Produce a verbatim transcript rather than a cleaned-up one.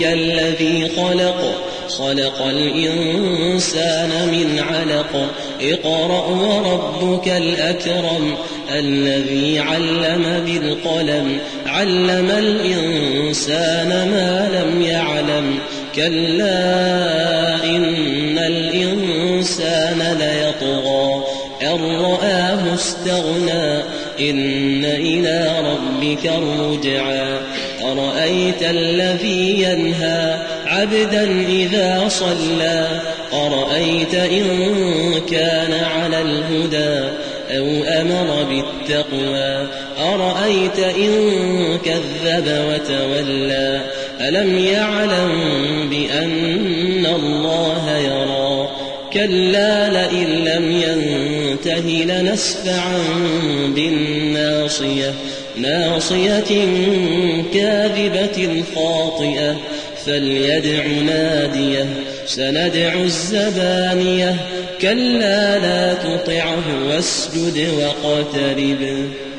الذي خلق خلق الإنسان من علق اقرأ وربك الأكرم الذي علم بالقلم علم الإنسان ما لم يعلم كلا إن الإنسان ليطغى أن رآه استغنى إن إلى ربك الرجعى أرأيت الذي ينهى عبدا إذا صلى أرأيت إن كان على الهدى أو أمر بالتقوى أرأيت إن كذب وتولى ألم يعلم بأن الله يرى كلا لئن لم ينته لنسفعا بالناصية ناصية كاذبة خاطئة فليدع ناديه سندع الزبانية كلا لا تطعه واسجد واقترب